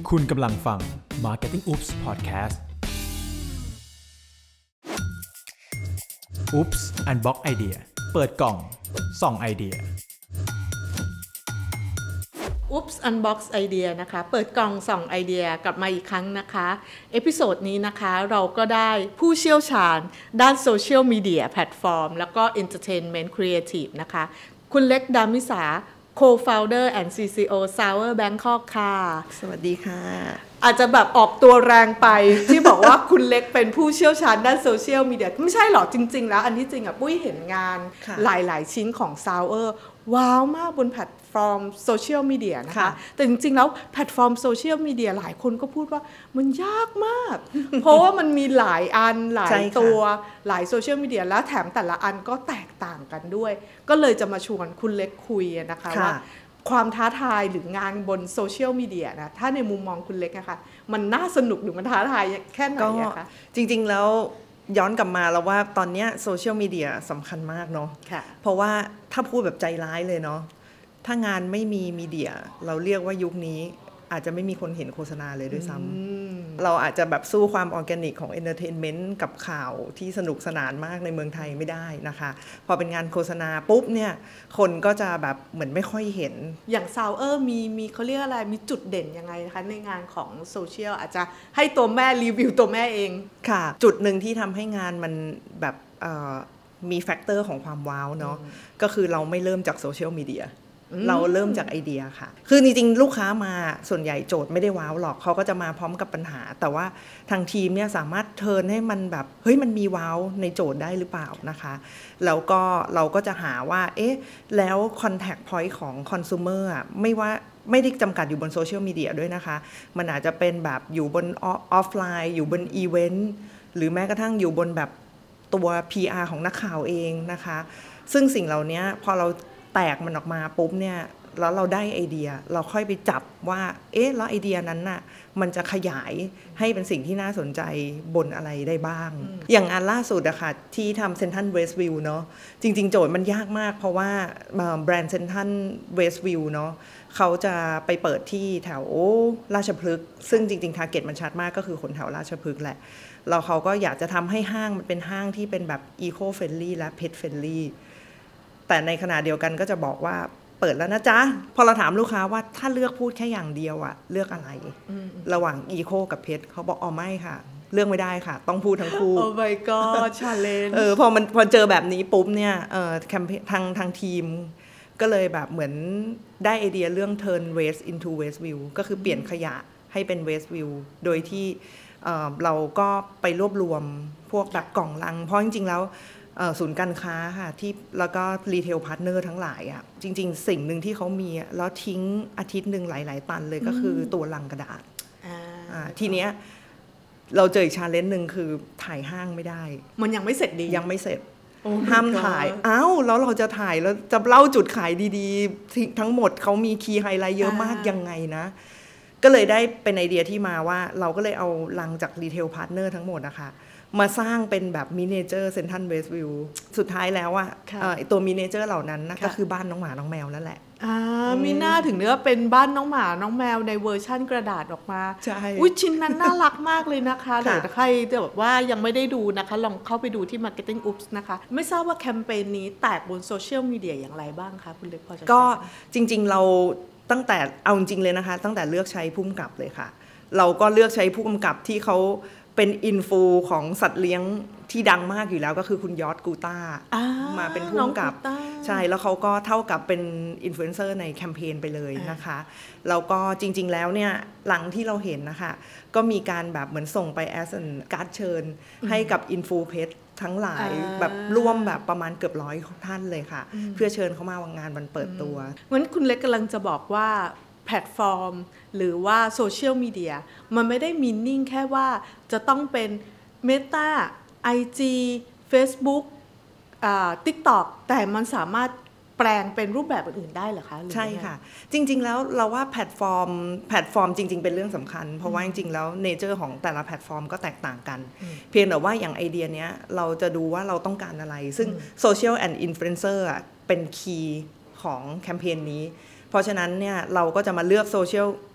คุณกำลังฟัง Marketing Oops Podcast Oops Unbox Idea เปิดกล่องส่องไอเดีย Oops Unbox Idea นะคะเปิดกล่องส่องไอเดียกลับมาอีกครั้งนะคะเอพิโซดนี้นะคะเราก็ได้ผู้เชี่ยวชาญด้านโซเชียลมีเดียแพลตฟอร์มแล้วก็ Entertainment Creative นะคะคุณเล็กดามิสา Co-founder and CCO Sour Bangkok ค่ะสวัสดีค่ะอาจจะแบบออกตัวแรงไป ที่บอกว่าคุณเล็กเป็นผู้เชี่ยวชาญด้านโซเชียลมีเดียไม่ใช่หรอกจริงๆแล้วอันที่จริงปุ้ยเห็นงานหลายๆชิ้นของ Sour ว้าวมากบนแพลตฟอร์มโซเชียลมีเดียนะคะแต่จริงๆแล้วแพลตฟอร์มโซเชียลมีเดียหลายคนก็พูดว่ามันยากมาก เพราะว่ามันมีหลายอันหลายตัวหลายโซเชียลมีเดียแล้วแถมแต่ละอันก็แตกต่างกันด้วยก็เลยจะมาชวนคุณเล็กคุยนะคะว่าความท้าทายหรืองานบนโซเชียลมีเดียนะถ้าในมุมมองคุณเล็กนะคะมันน่าสนุกหรือมันท้าทายแค่ไหนอะคะจริงๆแล้วย้อนกลับมาแล้วว่าตอนนี้โซเชียลมีเดียสำคัญมากเนาะเพราะว่าถ้าพูดแบบใจร้ายเลยเนาะถ้างานไม่มีมีเดียเราเรียกว่ายุคนี้อาจจะไม่มีคนเห็นโฆษณาเลยด้วยซ้ำเราอาจจะแบบสู้ความออร์แกนิกของเอนเตอร์เทนเมนต์กับข่าวที่สนุกสนานมากในเมืองไทยไม่ได้นะคะพอเป็นงานโฆษณาปุ๊บเนี่ยคนก็จะแบบเหมือนไม่ค่อยเห็นอย่างซาวมีเขาเรียกอะไรมีจุดเด่นยังไงนะคะในงานของโซเชียลอาจจะให้ตัวแม่รีวิวตัวแม่เองค่ะจุดหนึ่งที่ทำให้งานมันแบบมีแฟกเตอร์ของความว้าวเนาะก็คือเราไม่เริ่มจากโซเชียลมีเดียเราเริ่มจากไอเดียค่ะคือจริงๆลูกค้ามาส่วนใหญ่โจทย์ไม่ได้ว้าวหรอกเขาก็จะมาพร้อมกับปัญหาแต่ว่าทางทีมเนี่ยสามารถเทิร์นให้มันแบบเฮ้ยมันมีว้าวในโจทย์ได้หรือเปล่านะคะแล้วก็เราก็จะหาว่าเอ๊ะแล้ว contact point ของ consumer อ่ะไม่ได้จำกัดอยู่บนโซเชียลมีเดียด้วยนะคะมันอาจจะเป็นแบบอยู่บนออฟไลน์อยู่บนอีเวนต์หรือแม้กระทั่งอยู่บนแบบตัว PR ของนักข่าวเองนะคะซึ่งสิ่งเหล่านี้พอเราแตกมันออกมาปุ๊บเนี่ยแล้วเราได้ไอเดียเราค่อยไปจับว่าเอ๊ะแล้วไอเดียนั้นน่ะมันจะขยายให้เป็นสิ่งที่น่าสนใจบนอะไรได้บ้างอย่างอันล่าสุดอะค่ะที่ทำเซ็นทรัลเวสต์วิวเนาะจริงๆโจทย์มันยากมากเพราะว่าแบรนด์เซ็นทรัลเวสต์วิวเนาะเขาจะไปเปิดที่แถวราชพฤกษ์ซึ่งจริงๆทาร์เก็ตมันชัดมากก็คือคนแถวราชพฤกษ์แหละแล้วเขาก็อยากจะทำให้ห้างมันเป็นห้างที่เป็นแบบอีโคเฟรนลี่และเพทเฟรนลี่แต่ในขณะเดียวกันก็จะบอกว่าเปิดแล้วนะจ๊ะพอเราถามลูกค้าว่าถ้าเลือกพูดแค่อย่างเดียวอะเลือกอะไรระหว่างอีโคกับเพชรเขาบอกอ๋อไม่ค่ะเลือกไม่ได้ค่ะต้องพูดทั้งคู่ Oh my god challenge พอเจอแบบนี้ปุ๊บเนี่ยแคมเปญทางทีมก็เลยแบบเหมือนได้ไอเดียเรื่อง turn waste into waste view ก็คือเปลี่ยนขยะให้เป็น waste view โดยที่เราก็ไปรวบรวมพวกแบบกล่องลังเพราะจริงๆแล้วศูนย์การค้าค่ะที่แล้วก็รีเทลพาร์ทเนอร์ทั้งหลายอ่ะจริงๆสิ่งหนึ่งที่เขามีแล้วทิ้งอาทิตย์หนึ่งหลายๆตันเลยก็คือตัวลังกระดาษทีเนี้ยเราเจออีกชาเลนจ์หนึ่งคือถ่ายห้างไม่ได้มันยังไม่เสร็จดียังไม่เสร็จห้ามถ่ายแล้วเราจะถ่ายแล้วจะเล่าจุดขายดีๆทั้งหมดเขามีคีย์ไฮไลท์เยอะมากยังไงนะก็เลยได้เป็นไอเดียที่มาว่าเราก็เลยเอาลังจากรีเทลพาร์ทเนอร์ทั้งหมดนะคะมาสร้างเป็นแบบมินิเจอร์เซ็นทรัลเวสต์วิวสุดท้ายแล้วอ่ะตัวมินิเจอร์เหล่านั้นนะก็คือบ้านน้องหมาน้องแมวนั่นแหละมีหน้าถึงเนื้อเป็นบ้านน้องหมาน้องแมวในเวอร์ชั่นกระดาษออกมาใช่อุ๊ยชิ้นนั้นน่ารักมากเลยนะคะเดี๋ยวใครจะแบบว่ายังไม่ได้ดูนะคะลองเข้าไปดูที่ Marketing Oops นะคะไม่ทราบว่าแคมเปญนี้แตกบนโซเชียลมีเดียอย่างไรบ้างคะคุณเล็กพอจะก็จริงๆเราตั้งแต่เอาจริงเลยนะคะตั้งแต่เลือกใช้ผู้กำกับเลยค่ะเราก็เลือกใช้ผู้กำกับที่เขาเป็นอินฟูของสัตว์เลี้ยงที่ดังมากอยู่แล้วก็คือคุณยอร์ดกูต้ามาเป็นผู้กำกับใช่แล้วเขาก็เท่ากับเป็นอินฟลูเอนเซอร์ในแคมเปญไปเลยนะคะแล้วก็จริงๆแล้วเนี่ยหลังที่เราเห็นนะคะก็มีการแบบเหมือนส่งไปแอสเซนการ์ดเชิญให้กับอินฟูเพจทั้งหลายแบบร่วมแบบประมาณเกือบ100ท่านเลยค่ะเพื่อเชิญเขามางานวันเปิดตัวงั้นคุณเล็กกำลังจะบอกว่าแพลตฟอร์มหรือว่าโซเชียลมีเดียมันไม่ได้มีนิ่งแค่ว่าจะต้องเป็น Meta IG Facebook TikTok แต่มันสามารถแปลงเป็นรูปแบบอื่นๆได้เหรอคะใช่ค่ะจริงๆแล้วเราว่าแพลตฟอร์มจริงๆเป็นเรื่องสำคัญเพราะว่าจริงๆแล้วเนเจอร์ของแต่ละแพลตฟอร์มก็แตกต่างกันเพียงแต่ว่าอย่างไอเดียเนี้ยเราจะดูว่าเราต้องการอะไรซึ่งโซเชียลแอนด์อินฟลูเอนเซอร์เป็นคีย์ของแคมเปญนี้เพราะฉะนั้นเนี่ยเราก็จะมาเลือกโซเชียล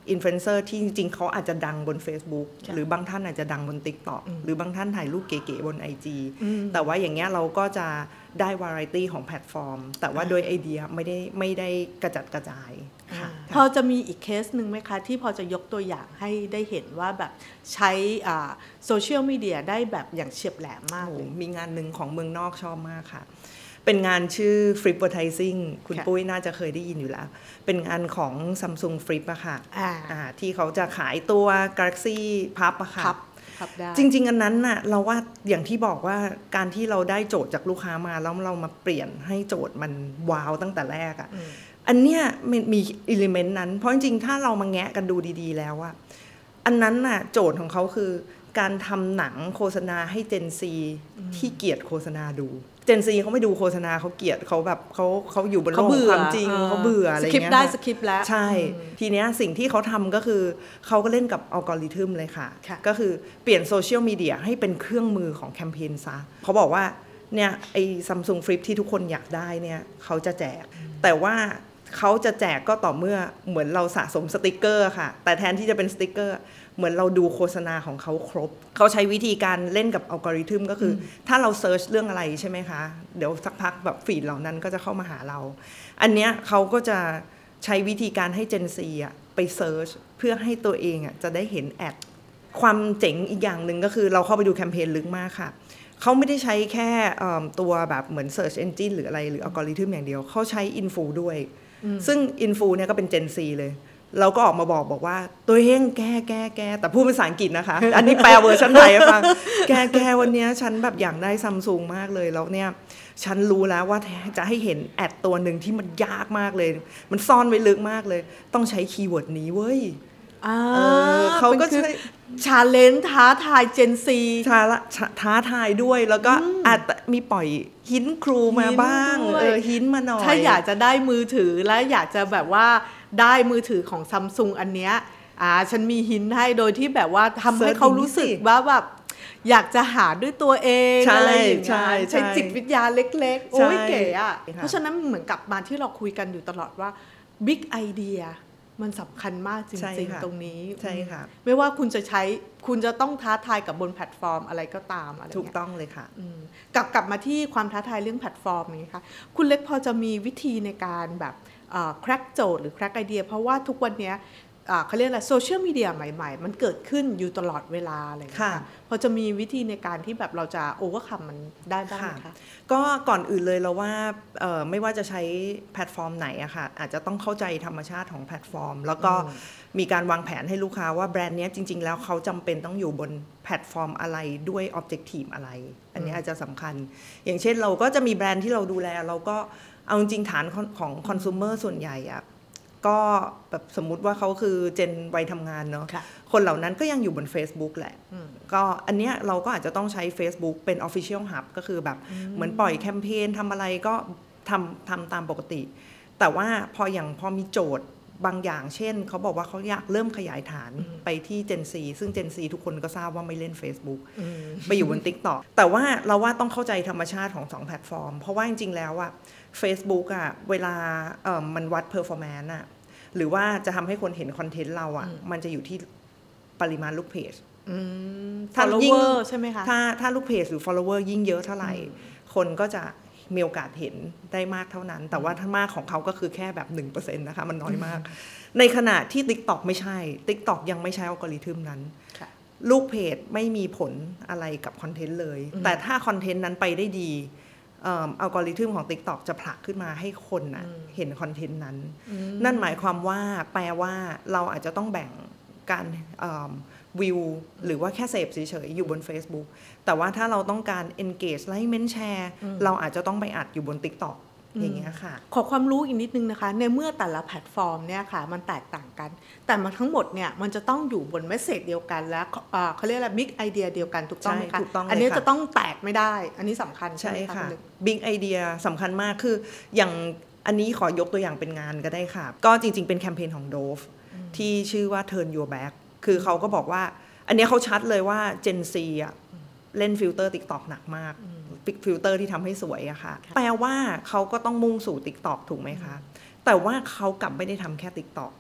อินฟลูเอนเซอร์ที่จริงๆเขาอาจจะดังบน Facebook หรือบางท่านอาจจะดังบน TikTok หรือบางท่านถ่ายรูปเก๋ๆบน IG แต่ว่าอย่างเงี้ยเราก็จะได้วาไรตี้ของแพลตฟอร์มแต่ว่าโดยไอเดียไม่ได้กระจัดกระจายค่ะพอจะมีอีกเคสหนึ่งไหมคะที่พอจะยกตัวอย่างให้ได้เห็นว่าแบบใช้โซเชียลมีเดียได้แบบอย่างเฉียบแหลมมากเลยมีงานหนึ่งของเมืองนอกชอบมากค่ะเป็นงานชื่อ Flipvertising คุณปุ้ยน่าจะเคยได้ยินอยู่แล้วเป็นงานของ Samsung Flip อะค่ะที่เขาจะขายตัว Galaxy พับอะค่ะจริงๆอันนั้นน่ะเราว่าอย่างที่บอกว่าการที่เราได้โจทย์จากลูกค้ามาแล้วเรามาเปลี่ยนให้โจทย์มันว้าวตั้งแต่แรกอะอันเนี้ยมีอิเลเมนต์นั้นเพราะจริงๆถ้าเรามาแงะกันดูดีๆแล้วอะอันนั้นน่ะโจทย์ของเขาคือการทำหนังโฆษณาให้ Gen Z ที่เกลียดโฆษณาดู Gen Z เขาไม่ดูโฆษณาเขาเกลียดเขาแบบเขาอยู่บนโลกความจริงเขาเบื่ออะไรเงี้ยสคริปต์ได้สคริปต์แล้วใช่ทีเนี้ยสิ่งที่เขาทำก็คือเขาก็เล่นกับอัลกอริทึมเลยค่ะก็คือเปลี่ยนโซเชียลมีเดียให้เป็นเครื่องมือของแคมเปญซะเขาบอกว่าเนี่ยไอ้ Samsung Flip ที่ทุกคนอยากได้เนี่ยเขาจะแจกแต่ว่าเขาจะแจกก็ต่อเมื่อเหมือนเราสะสมสติกเกอร์ค่ะแต่แทนที่จะเป็นสติกเกอร์เหมือนเราดูโฆษณาของเขาครบเขาใช้วิธีการเล่นกับอัลกอริทึมก็คือถ้าเราเซิร์ชเรื่องอะไรใช่ไหมคะเดี๋ยวสักพักแบบฟีดเหล่านั้นก็จะเข้ามาหาเราอันเนี้ยเขาก็จะใช้วิธีการให้ Gen Z อ่ะไปเซิร์ชเพื่อให้ตัวเองอ่ะจะได้เห็นแอดความเจ๋งอีกอย่างหนึ่งก็คือเราเข้าไปดูแคมเปญลึกมากค่ะเขาไม่ได้ใช้แค่ตัวแบบเหมือน Search Engine หรืออะไรหรืออัลกอริทึมอย่างเดียวเขาใช้อินฟูด้วยซึ่งอินฟูเนี่ยก็เป็น Gen Z เลยเราก็ออกมาบอกว่าตัวเองแกแต่พูดเป็นภาษาอังกฤษนะคะ อันนี้แปลเวอร์ชันไทยฟังแกวันนี้ฉันแบบอยากได้ซัมซุงมากเลยแล้วเนี่ยฉันรู้แล้วว่าจะให้เห็นแอดตัวหนึ่งที่มันยากมากเลยมันซ่อนไว้ลึกมากเลยต้องใช้คีย์เวิร์ดนี้เว้ยเขาก็ใช้ชาเลนจ์ท้าทายเจนซีท้าทายด้วยแล้วก็อาจมีปล่อยหินครูมาบ้างหินมาหน่อยถ้าอยากจะได้มือถือและอยากจะแบบว่าได้มือถือของ Samsung อันเนี้ยฉันมีหินให้โดยที่แบบว่าทำให้เขารู้สึกว่าแบบอยากจะหาด้วยตัวเองอะไรอย่างเงี้ยใช้จิตวิทยาเล็กๆโอ้ยเก๋อ่ะเพราะฉะนั้นเหมือนกับมาที่เราคุยกันอยู่ตลอดว่า Big Idea มันสำคัญมากจริงๆตรงนี้ใช่ค่ะไม่ว่าคุณจะใช้คุณจะต้องท้าทายกับบนแพลตฟอร์มอะไรก็ตามอะไรถูกต้องเลยค่ะกลับมาที่ความท้าทายเรื่องแพลตฟอร์มนี้ค่ะคุณเล็กพอจะมีวิธีในการแบบแคร็กโจทย์หรือแคร็กไอเดียเพราะว่าทุกวันนี้เขาเรียกอะไรโซเชียลมีเดียใหม่ๆมันเกิดขึ้นอยู่ตลอดเวลาเลยค่ะพอจะมีวิธีในการที่แบบเราจะโอเวอร์คัมมันได้บ้างไหมคะก็ก่อนอื่นเลยเราว่าไม่ว่าจะใช้แพลตฟอร์มไหนอะค่ะอาจจะต้องเข้าใจธรรมชาติของแพลตฟอร์มแล้วก็มีการวางแผนให้ลูกค้าว่าแบรนด์นี้จริงๆแล้วเขาจำเป็นต้องอยู่บนแพลตฟอร์มอะไรด้วยออบเจกตีฟอะไรอันนี้อาจจะสำคัญอย่างเช่นเราก็จะมีแบรนด์ที่เราดูแลเราก็เอาจริงฐานของคอน sumer ส่วนใหญ่อะก็แบบสมมุติว่าเขาคือเจนวัยทำงานเนาะคนเหล่านั้นก็ยังอยู่บน Facebook แหละก็อันเนี้ยเราก็อาจจะต้องใช้ Facebook เป็น Official Hub ก็คือแบบเหมือนปล่อยแคมเปญทำอะไรก็ทำตามปกติแต่ว่าพอมีโจทย์บางอย่างเช่นเขาบอกว่าเขาอยากเริ่มขยายฐานไปที่ Gen Z ซึ่ง Gen Z ทุกคนก็ทราบว่าไม่เล่น Facebook ไปอยู่บน TikTok แต่ว่าเราว่าต้องเข้าใจธรรมชาติของ2แพลตฟอร์มเพราะว่าจริงๆแล้วอะ Facebook อะเวลามันวัด performance อะหรือว่าจะทำให้คนเห็นคอนเทนต์เราอ่ะมันจะอยู่ที่ปริมาณลูกเพจถ้ายิ่งใช่ไหมคะถ้าลูกเพจหรือ follower ยิ่งเยอะเท่าไหร่คนก็จะมีโอกาสเห็นได้มากเท่านั้นแต่ว่าถ้ามากของเขาก็คือแค่แบบ 1% นะคะมันน้อยมากในขณะที่ TikTok ไม่ใช่ TikTok ยังไม่ใช้อัลกอริทึมนั้นลูกเพจไม่มีผลอะไรกับคอนเทนต์เลยแต่ถ้าคอนเทนต์นั้นไปได้ดีอัลกอริทึมของ TikTok จะผลักขึ้นมาให้คนนะเห็นคอนเทนต์นั้นนั่นหมายความว่าแปลว่าเราอาจจะต้องแบ่งการวิวหรือว่าแค่เสพเฉยๆอยู่บน Facebook แต่ว่าถ้าเราต้องการ engage ไลค์เมนแชร์เราอาจจะต้องไปอัดอยู่บน TikTok อย่างเงี้ยค่ะขอความรู้อีกนิดนึงนะคะในเมื่อแต่ละแพลตฟอร์มเนี่ยค่ะมันแตกต่างกันแต่มันทั้งหมดเนี่ยมันจะต้องอยู่บนเมสเสจเดียวกันและเขาเรียกอะไรบิ๊กไอเดียเดียวกันถูกต้องไหมคะอันนี้จะต้องแตกไม่ได้อันนี้สำคัญใช่ไหมคะบิ๊กไอเดียสำคัญมากคืออย่างอันนี้ขอยกตัวอย่างเป็นงานก็ได้ค่ะก็จริงๆเป็นแคมเปญของ Dove ที่ชื่อว่า Turn Your Back คือเขาก็บอกว่าอันนี้เขาชัดเลยว่า Gen Z อ่ะเล่นฟิลเตอร์ TikTok หนักมากฟิลเตอร์ที่ทำให้สวยอะค่ะแปลว่าเขาก็ต้องมุ่งสู่ TikTok ถูกไหมคะแต่ว่าเขากลับไม่ได้ทำแค่ TikTok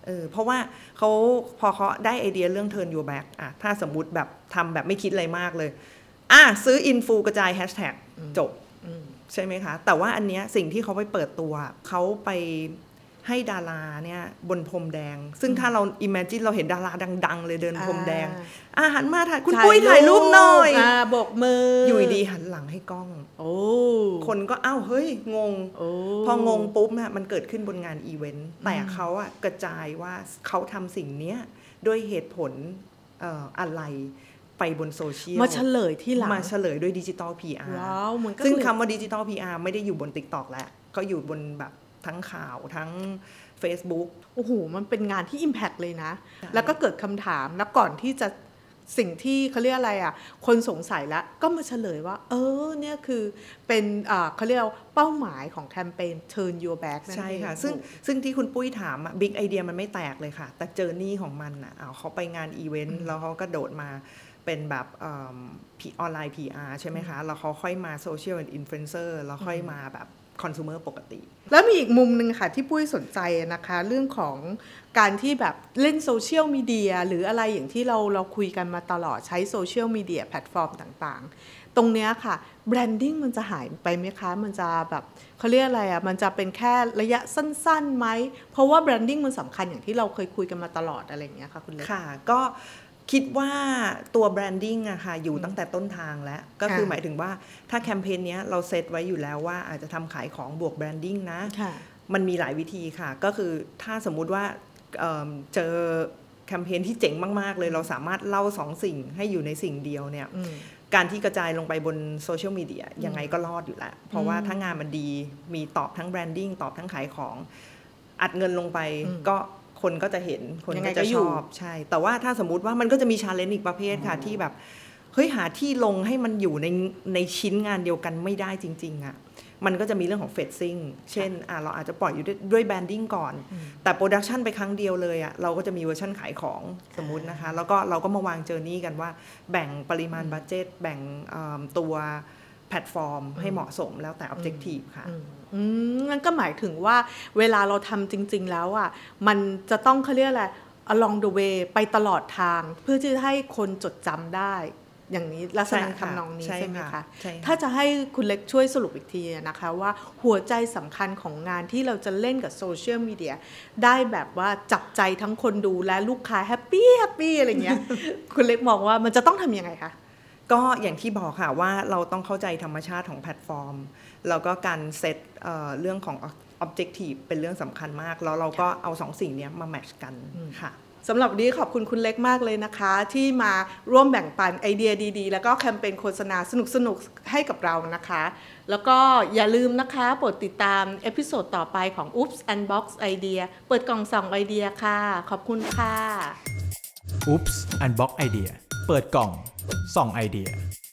เพราะว่าพอเขาได้ไอเดียเรื่อง turn your back อะถ้าสมมุติแบบทำแบบไม่คิดอะไรมากเลยซื้ออินฟูกระจายแฮชแท็กจบใช่ไหมคะแต่ว่าอันเนี้ยสิ่งที่เขาไปเปิดตัวเขาไปให้ดาราเนี่ยบนพรมแดงซึ่งถ้าเรา imagine เราเห็นดาราดังๆเลยเดินพรมแดงหันมาถ่ายคุณปุ้ยถ่ายรูปหน่อยโบกมืออยู่ดีหันหลังให้กล้องคนก็เฮ้ยงงพองงปุ๊บเนี่ยมันเกิดขึ้นบนงานอีเวนต์แต่เขากระจายว่าเขาทำสิ่งนี้ด้วยเหตุผลอะไรไปบนโซเชียลมาเฉลยที่หลังมาเฉลยด้วยดิจิตอล PR ซึ่งคำว่าดิจิตอล PR ไม่ได้อยู่บน TikTok แล้วก็อยู่บนแบบทั้งข่าวทั้ง Facebook โอ้โหมันเป็นงานที่ Impact เลยนะแล้วก็เกิดคำถามแล้วก่อนที่จะสิ่งที่เขาเรียกอะไรคนสงสัยแล้วก็มาเฉลยว่าเนี่ยคือเป็นเขาเรียกเป้าหมายของแคมเปญ Turn Your Back นั่นเองใช่ค่ะซึ่งที่คุณปุ้ยถามบิ๊กไอเดียมันไม่แตกเลยค่ะแต่เจอร์นี่ของมันเขาไปงานอีเวนต์แล้วเขาก็โดดมาเป็นแบบออนไลน์ PR ใช่ไหมคะแล้วเขาค่อยมาโซเชียลอินฟลูเอนเซอร์แล้วค่อยมาแบบคอน sumer ปกติแล้วมีอีกมุมหนึ่งค่ะที่ปุ้ยสนใจนะคะเรื่องของการที่แบบเล่นโซเชียลมีเดียหรืออะไรอย่างที่เราคุยกันมาตลอดใช้โซเชียลมีเดียแพลตฟอร์มต่างๆตรงเนี้ยค่ะแบรนดิ้งมันจะหายไปไหมคะมันจะแบบเขาเรียกอะไรมันจะเป็นแค่ระยะสั้นๆไหมเพราะว่าแบรนดิ้งมันสำคัญอย่างที่เราเคยคุยกันมาตลอดอะไรอย่างเงี้ยค่ะคุณเล็กค่ะก็คิดว่าตัวแบรนดิ้งอะค่ะอยู่ตั้งแต่ต้นทางแล้วก็คือหมายถึงว่าถ้าแคมเปญนี้เราเซตไว้อยู่แล้วว่าอาจจะทำขายของบวกแบรนดิ้งนะมันมีหลายวิธีค่ะก็คือถ้าสมมุติว่าเจอแคมเปญที่เจ๋งมากๆเลยเราสามารถเล่า2สิ่งให้อยู่ในสิ่งเดียวเนี่ยการที่กระจายลงไปบนโซเชียลมีเดียยังไงก็รอดอยู่แล้วเพราะว่าถ้างานมันดีมีตอบทั้งแบรนดิ้งตอบทั้งขายของอัดเงินลงไปก็คนก็จะเห็นคนก็จะชอบใช่แต่ว่าถ้าสมมุติว่ามันก็จะมีชาเลนจ์อีกประเภทค่ะที่แบบเฮ้ยหาที่ลงให้มันอยู่ในชิ้นงานเดียวกันไม่ได้จริงๆอะมันก็จะมีเรื่องของเฟดซิ่งเช่นเราอาจจะปล่อยอยู่ด้วยแบรนดิ้งก่อนแต่โปรดักชันไปครั้งเดียวเลยอะเราก็จะมีเวอร์ชันขายของสมมุตินะคะแล้วก็เราก็มาวางเจอร์นี่กันว่าแบ่งปริมาณบัดเจ็ตแบ่งตัวแพลตฟอร์มให้เหมาะสมแล้วแต่ objective ค่ะนั่นก็หมายถึงว่าเวลาเราทำจริงๆแล้วมันจะต้องเขาเรียกอะไร along the way ไปตลอดทางเพื่อที่จะให้คนจดจำได้อย่างนี้ลักษณะทำนองนี้ใช่ไหมคะถ้าจะให้คุณเล็กช่วยสรุปอีกทีนะคะว่าหัวใจสำคัญของงานที่เราจะเล่นกับโซเชียลมีเดียได้แบบว่าจับใจทั้งคนดูและลูกค้าแฮปปี้อะไรเงี้ย คุณเล็กมองว่ามันจะต้องทำยังไงคะก็อย่างที่บอกค่ะว่าเราต้องเข้าใจธรรมชาติของแพลตฟอร์มแล้วก็การเซตเรื่องของ objective เป็นเรื่องสำคัญมากแล้วเราก็เอา2สิ่งนี้มาแมทช์กันค่ะสำหรับวันนี้ขอบคุณคุณเล็กมากเลยนะคะที่มาร่วมแบ่งปันไอเดียดีๆแล้วก็แคมเปญโฆษณาสนุกๆให้กับเรานะคะแล้วก็อย่าลืมนะคะโปรดติดตามเอพิโซดต่อไปของ Oops Unbox Idea เปิดกล่องส่องไอเดียค่ะขอบคุณค่ะ Oops Unbox Idea เปิดกล่องส่องไอเดีย